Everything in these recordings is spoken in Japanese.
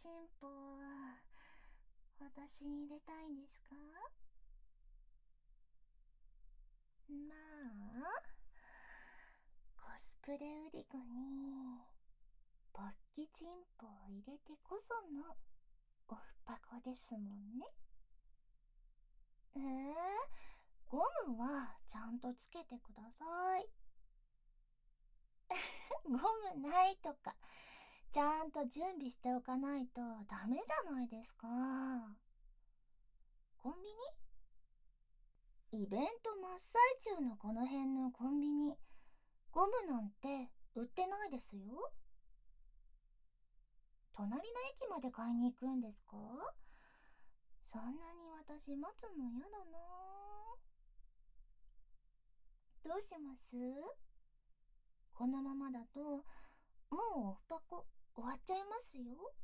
チンポ、私に入れたいんですか？まあ、コスプレ売り子に勃起チンポを入れてこそのオフパコですもんね。ゴムはちゃんとつけてください。ゴムないとか、ちゃんと準備しておかないとダメじゃないですか。コンビニ？イベント真っ最中のこの辺のコンビニ、ゴムなんて売ってないですよ。隣の駅まで買いに行くんですか？そんなに私待つの嫌だな。どうします？このままだともうオフパコ終わっちゃいますよ。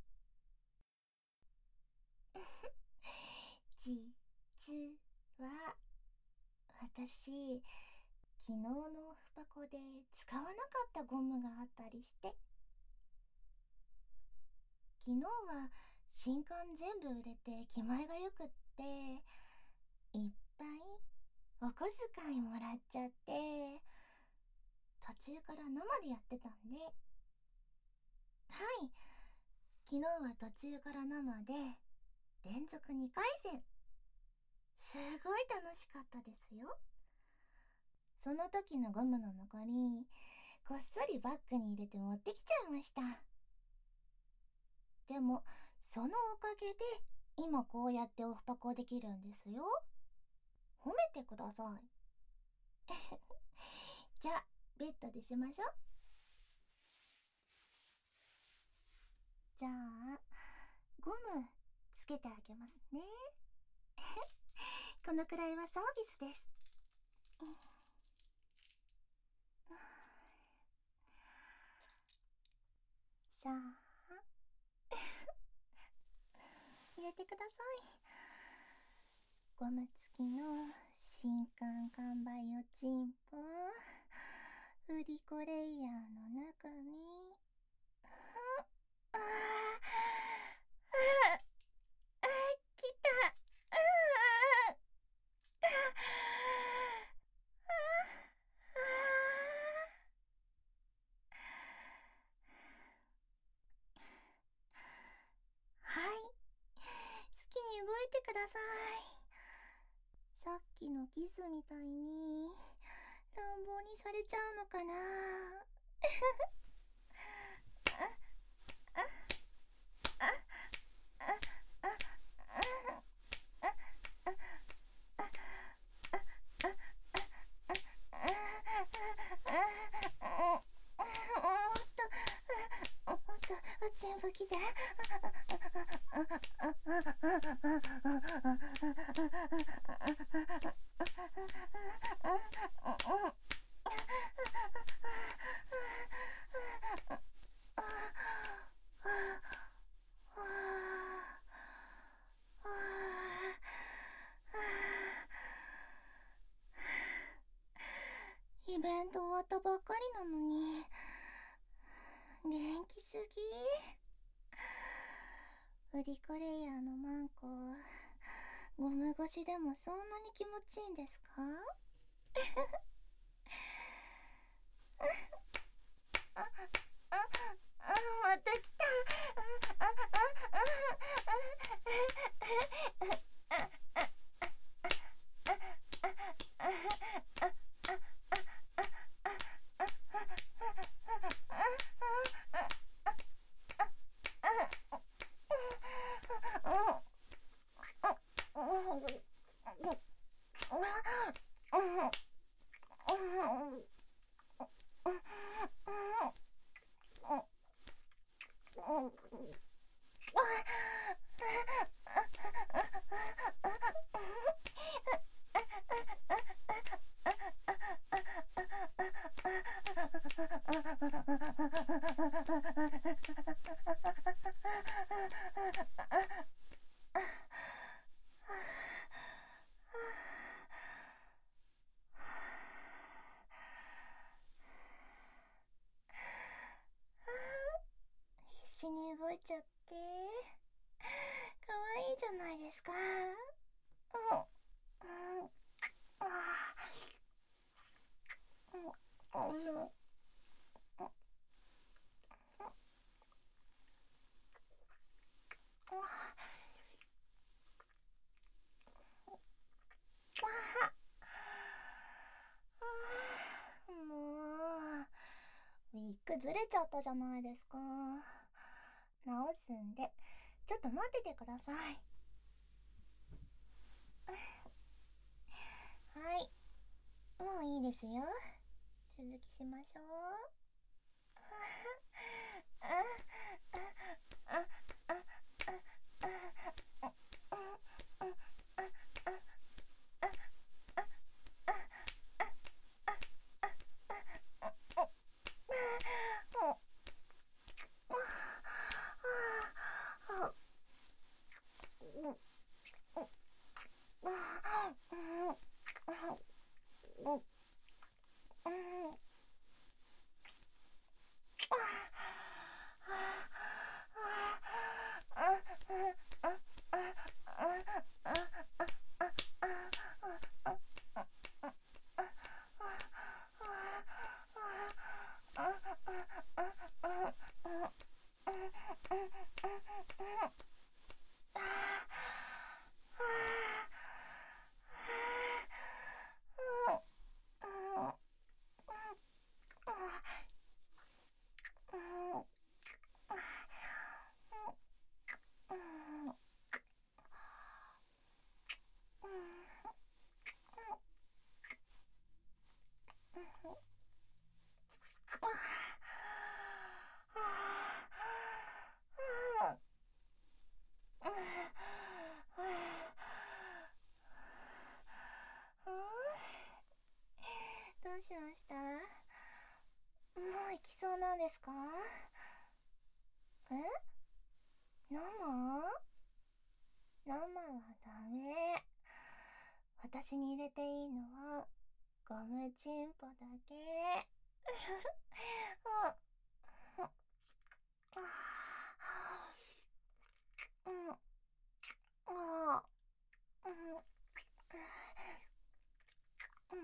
実は私、昨日のオフパコで使わなかったゴムがあったりして、昨日は新刊全部売れて気前がよくって、いっぱいお小遣いもらっちゃって、途中から生でやってたんで。はい、昨日は途中から生で連続2回戦。すごい楽しかったですよ。その時のゴムの残り、こっそりバッグに入れて持ってきちゃいました。でもそのおかげで今こうやってオフパコできるんですよ。褒めてください。じゃあベッドでしましょう。じゃあゴムつけてあげますね。このくらいはサービスです。さあ入れてください。ゴム付きの新刊完売おちんぽ、売り子レイヤーの中に、ああ、来た。はい、好きに動いてください。さっきのキスみたいに乱暴にされちゃうのかな。もっと全部来て。イベント終わったばっかりなのに元気すぎ。売り子レイヤーのマンコ、ゴム越しでもそんなに気持ちいいんですか？また来た。必死に動いちゃって。かわいいじゃないですか。うん。うん。あー。うん。うん。もう、ウィッグずれちゃったじゃないですか。直すんで、ちょっと待っててください。はい、もういいですよ。続きしましょう。どうしました？もう行きそうなんですか？え？生？生はダメ。私に入れていいのはゴムチンポだけ。うん。うん。ああ。うん。うん。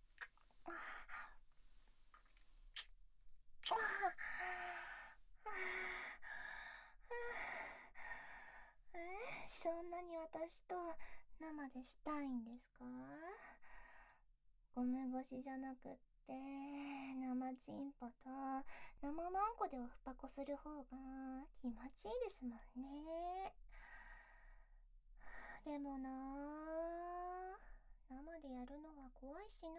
そんなに私と生でしたいんですか？ゴム越しじゃなくって、生チンポと生マンコでオフパコする方が気持ちいいですもんね。でもなあ、生でやるのは怖いしな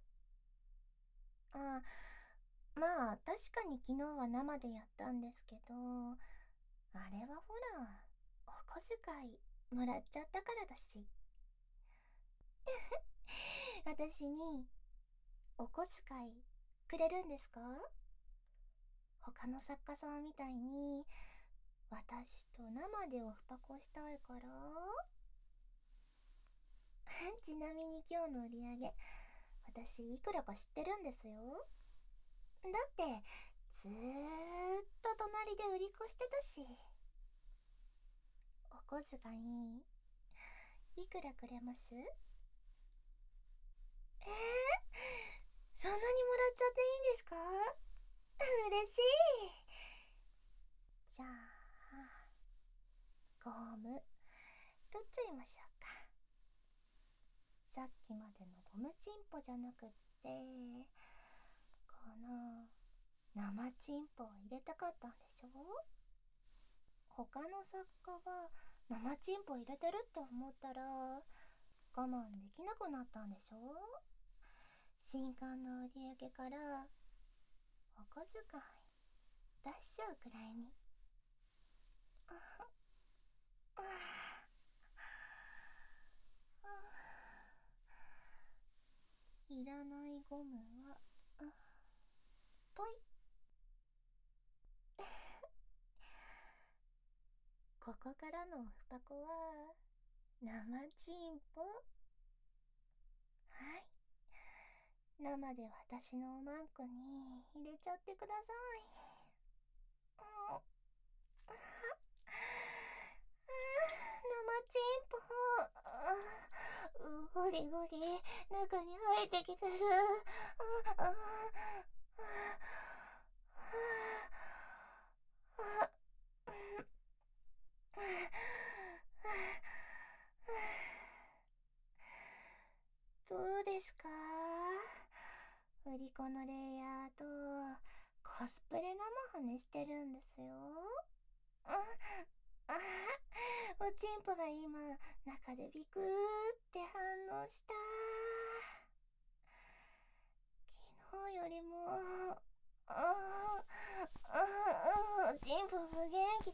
あ。まあ、確かに昨日は生でやったんですけど、あれはほら、お小遣いもらっちゃったからだし。私にお小遣いくれるんですか？他の作家さんみたいに私と生でオフパコしたいから。ちなみに今日の売り上げ、私いくらか知ってるんですよ。だってずーっと隣で売り子してたし。お小遣いいくらくれます？そんなにもらっちゃっていいんですか？嬉しい。じゃあゴム取っちゃいましょうか。さっきまでのゴムチンポじゃなくって、この生チンポを入れたかったんでしょ？他の作家は生チンポ入れてるって思ったら我慢できなくなったんでしょ？新刊の売り上げからお小遣い出しちゃうくらいに。いらないゴムはぽい。ここからのオフパコは生チンポ。はい、生で私のおまんこに入れちゃってください。 リゴリ中に入ってきてる。どうですか？売り子のレイヤーとコスプレ生ハメしてるんですよ。おちんぽが今中でビクーって反応した。昨日よりもおちんぽが元気。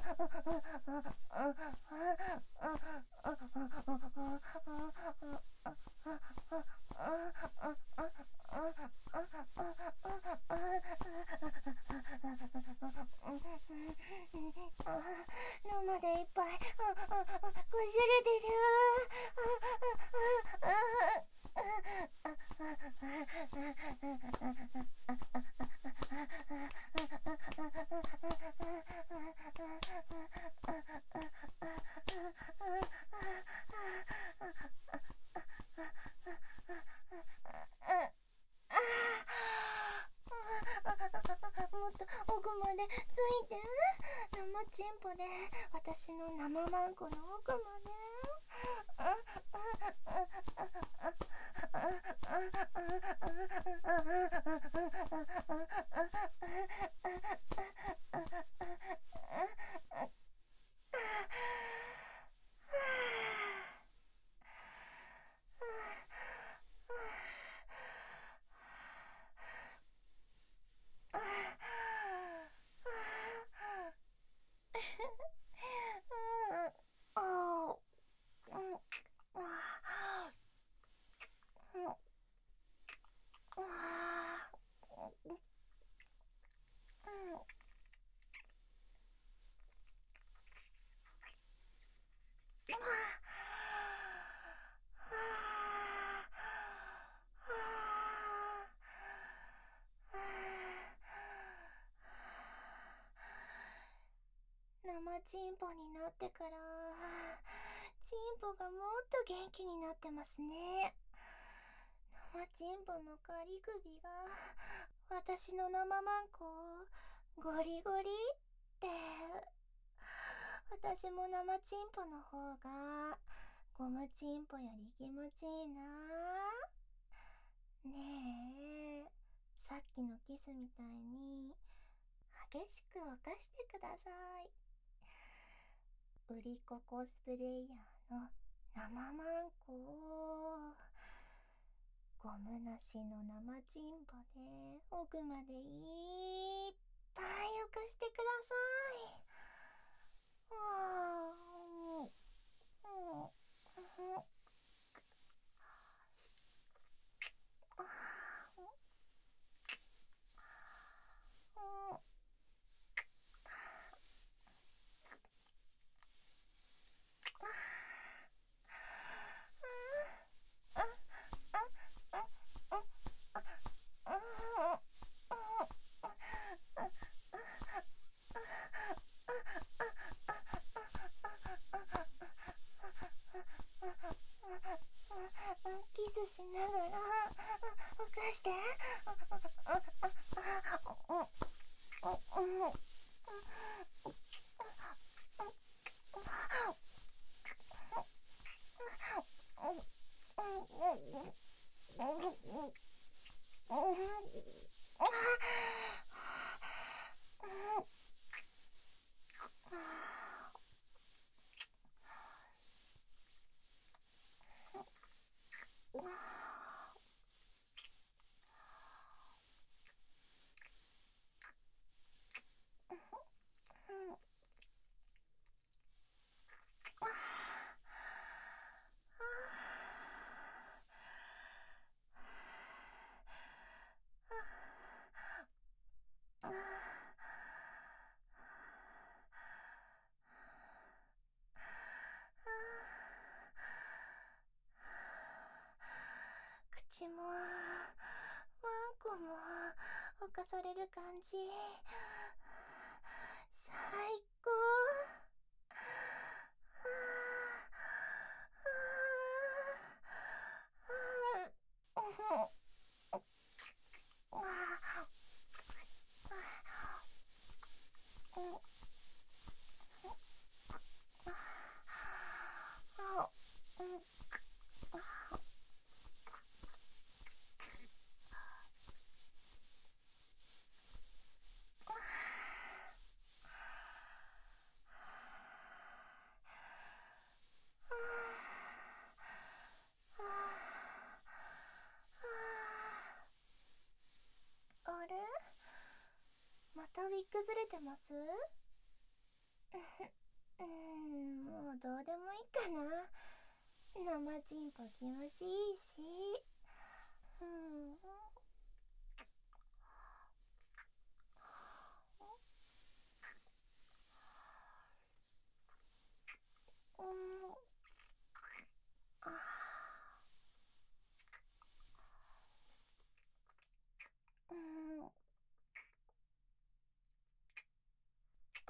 生でいっぱいこじれてる。もっと奥までついて。生チンポで私の生マンコの奥まで。生チンポになってからチンポがもっと元気になってますね。生チンポのカリ首が私の生マンコをゴリゴリって。私も生チンポの方がゴムチンポより気持ちいいな。ねえ、さっきのキスみたいに激しく犯してください。売り子コスプレイヤーの生マンコをゴムなしの生チンポで奥までいっぱい犯してください。 てます？もうどうでもいいかな。生チンポ気持ちいいし。うん。うん。あうん。あ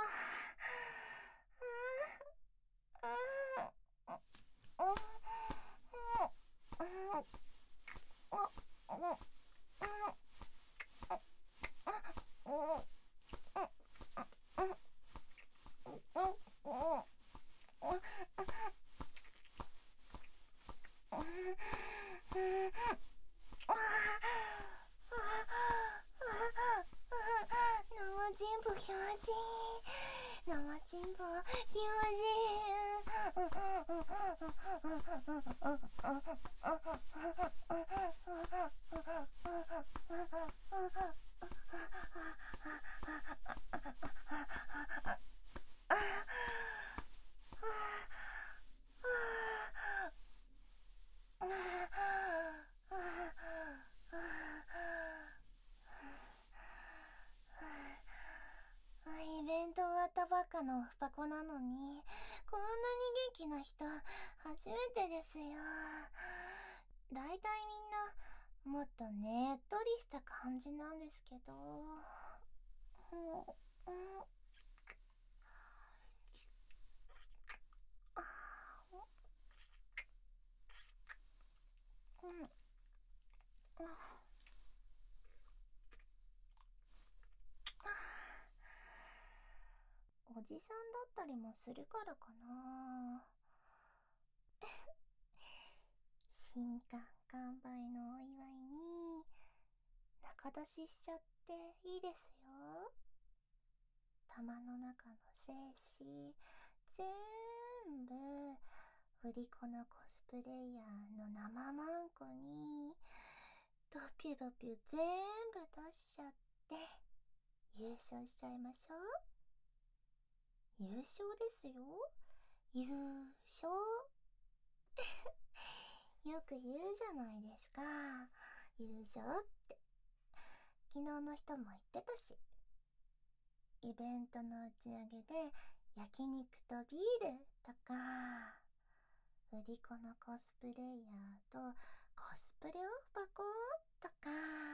生チンポ気持ちいい。生チンポ気持ちいい。イベント終わったばっかのオフパコなのに、こんなに元気な人初めてですよ。だいたいみんなもっとねっとりした感じなんですけど。おじさんだったりもするからかな。新刊完売のお祝いに仲出ししちゃっていいですよ。玉の中の精子全部振り子のコスプレイヤーの生マンコにドピュドピュ全部出しちゃって優勝しちゃいましょう。優勝ですよ。優勝。よく言うじゃないですか。優勝って。昨日の人も言ってたし。イベントの打ち上げで焼肉とビールとか、売り子のコスプレイヤーとコスプレオフパコとか。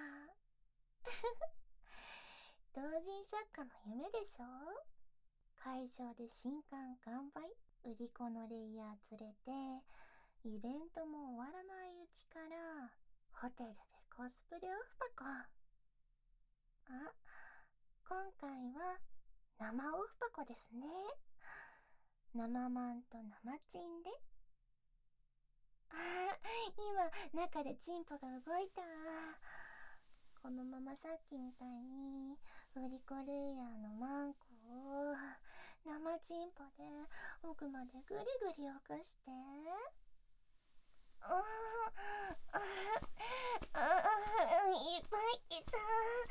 同人作家の夢でしょ。会場で新刊完売、売り子のレイヤー連れて、イベントも終わらないうちからホテルでコスプレオフパコ。あ、今回は生オフパコですね。生マンと生チンで。今中でチンポが動いた。このままさっきみたいに売り子レイヤーのマンコを生チンポで奥までグリグリ起こして。いっぱい来た。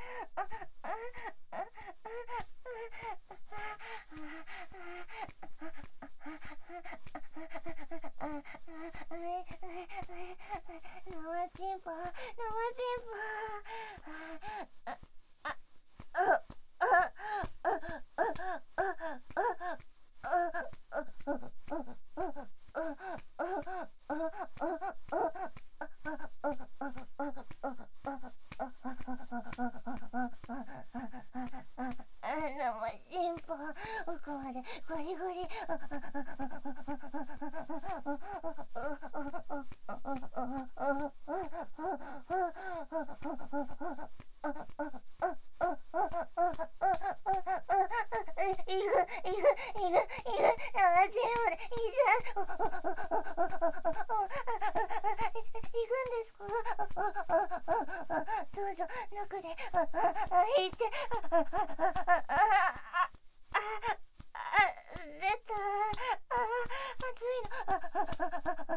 生チンポ、生チン生チンポ、奥までゴリゴリ。行くんですか？どうぞ中で行って。出た。熱いの。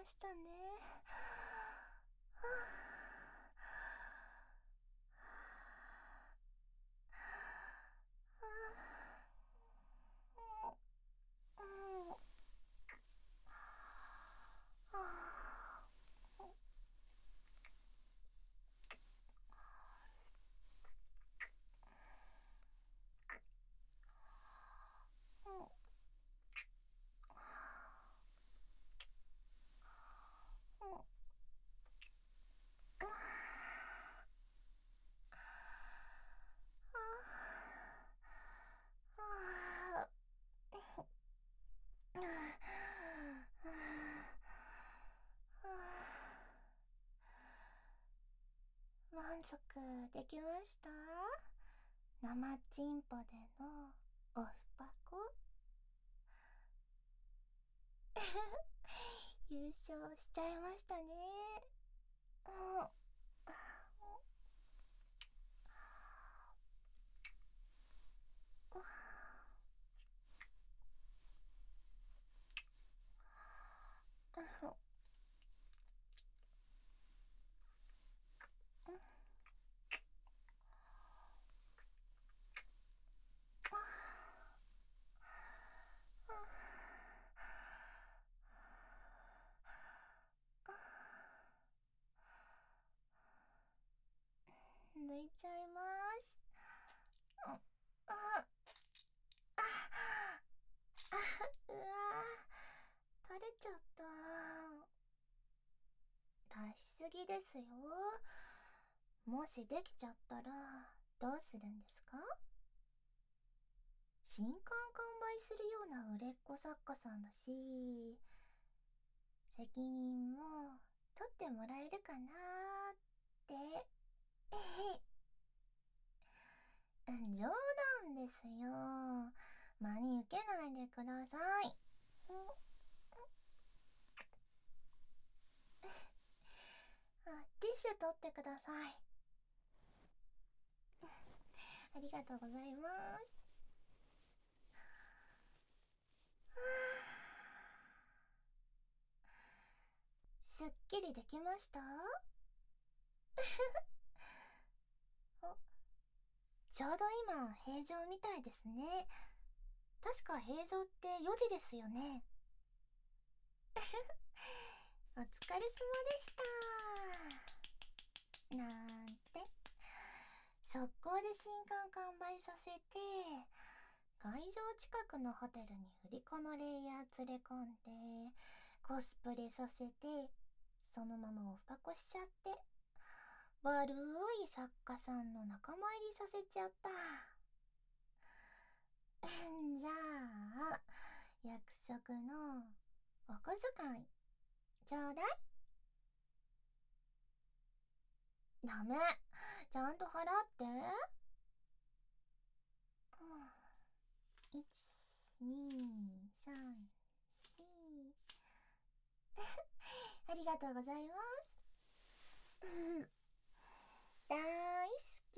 したね。満足できました？生チンポでのオフパコ。優勝しちゃいましたね。抜いちゃいます。ああうわ垂れちゃった。出しすぎですよ。もしできちゃったらどうするんですか？新刊完売するような売れっ子作家さんだし、責任も取ってもらえるかなーって。冗談ですよ。真に受けないでください。ティッシュ取ってください。ありがとうございます。すっきりできました？お、ちょうど今平常みたいですね。確か平常って4時ですよね。お疲れ様でしたなんて。速攻で新刊完売させて、会場近くのホテルに売り子のレイヤー連れ込んで、コスプレさせて、そのままオフパコしちゃって、悪い作家さんの仲間入りさせちゃった。じゃあ、約束のお小遣い、ちょうだい。ダメ。ちゃんと払って。1、2、3、4。ありがとうございます。大好き。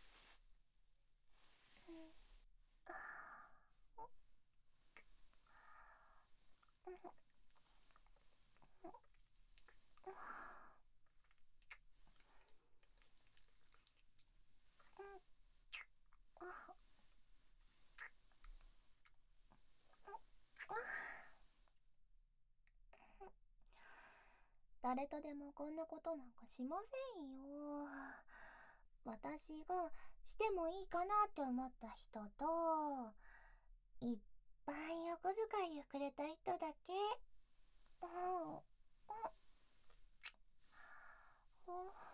誰とでもこんなことなんかしませんよ。私がしてもいいかなって思った人と、いっぱいお小遣いをくれた人だけ。うん。